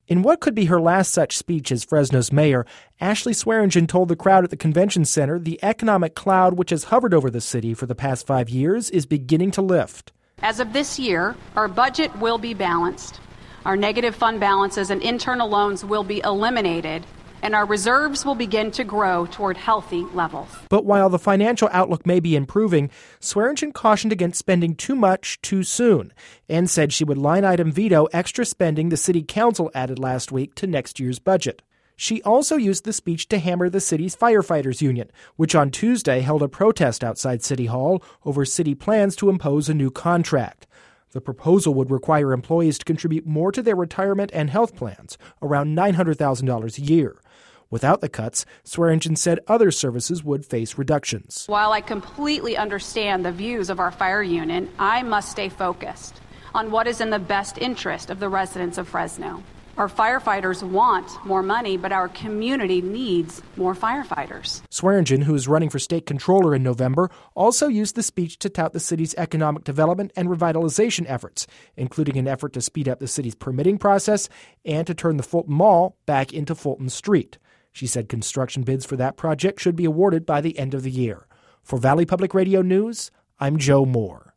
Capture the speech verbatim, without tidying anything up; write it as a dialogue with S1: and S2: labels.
S1: In what could be her last such speech as Fresno's mayor, Ashley Swearingen told the crowd at the convention center the economic cloud which has hovered over the city for the past five years is beginning to lift.
S2: As of this year, our budget will be balanced. Our negative fund balances and internal loans will be eliminated, and our reserves will begin to grow toward healthy levels.
S1: But while the financial outlook may be improving, Swearingen cautioned against spending too much too soon and said she would line-item veto extra spending the city council added last week to next year's budget. She also used the speech to hammer the city's firefighters union, which on Tuesday held a protest outside City Hall over city plans to impose a new contract. The proposal would require employees to contribute more to their retirement and health plans, around nine hundred thousand dollars a year. Without the cuts, Swearingen said other services would face reductions.
S2: While I completely understand the views of our fire union, I must stay focused on what is in the best interest of the residents of Fresno. Our firefighters want more money, but our community needs more firefighters.
S1: Swearingen, who is running for state controller in November, also used the speech to tout the city's economic development and revitalization efforts, including an effort to speed up the city's permitting process and to turn the Fulton Mall back into Fulton Street. She said construction bids for that project should be awarded by the end of the year. For Valley Public Radio News, I'm Joe Moore.